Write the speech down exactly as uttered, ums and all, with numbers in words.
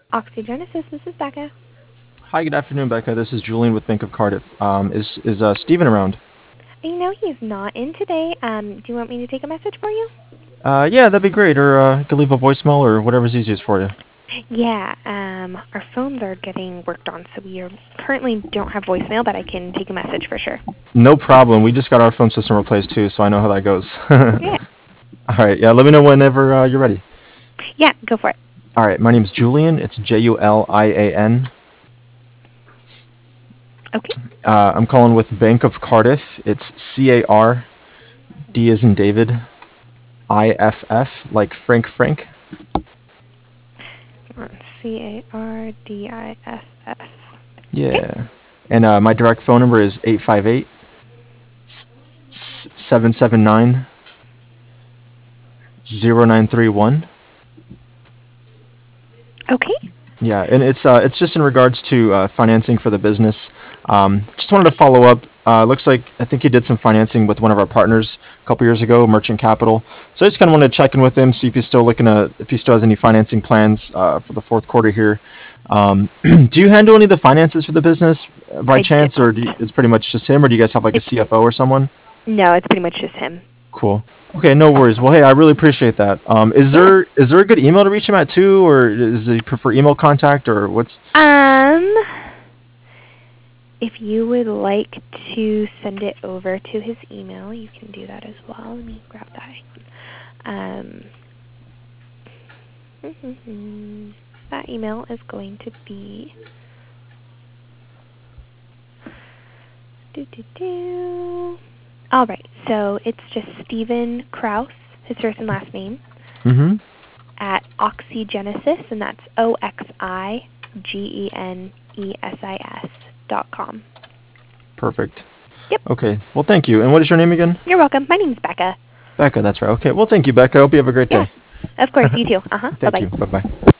Oxygenesis, this is Becca. Hi, good afternoon, Becca. This is Julian with Bank of Cardiff. Um, is is uh, Steven around? You know he's not in today. Um, do you want me to take a message for you? Uh, yeah, that'd be great. Or uh, you could leave a voicemail or whatever's easiest for you. Yeah, um, our phones are getting worked on, so we are currently don't have voicemail, but I can take a message for sure. No problem. We just got our phone system replaced too, so I know how that goes. Yeah. All right. Yeah. Let me know whenever uh, you're ready. Yeah, go for it. All right. My name's Julian. It's J U L I A N. Okay. Uh, I'm calling with Bank of Cardiff. It's C A R D as in David, I F F like Frank Frank. C A R D I S S. Okay. Yeah. And uh, my direct phone number is eight five eight, seven seven nine, zero nine three one. Okay. Yeah, and it's uh, it's just in regards to uh, financing for the business. Um, just wanted to follow up. Uh, looks like I think he did some financing with one of our partners a couple years ago, Merchant Capital. So I just kind of wanted to check in with him, see if he's still looking to, if he still has any financing plans uh, for the fourth quarter here. Um, do you handle any of the finances for the business uh, by I did chance, or not. do you, it's pretty much just him, or do you guys have like a It's, C F O or someone? no, it's pretty much just him. Cool. Okay, no worries. Well, hey, I really appreciate that. Um, is Yeah. there is there a good email to reach him at too, or does he prefer email contact, or what's? Um, if you would like to send it over to his email, you can do that as well. Let me grab that. Um, that email is going to be do do do. All right, so it's just Stephen Kraus, his first and last name, Mm-hmm. at Oxygenesis, and that's O X I G E N E S I S dot com. Perfect. Yep, Okay. Well, thank you. And what is your name again? you're welcome. My name's Becca. Becca. That's right. Okay. Well, thank you, Becca. I hope you have a great Yeah, day. of course, you too. Uh-huh, Thank bye-bye. you. Bye bye.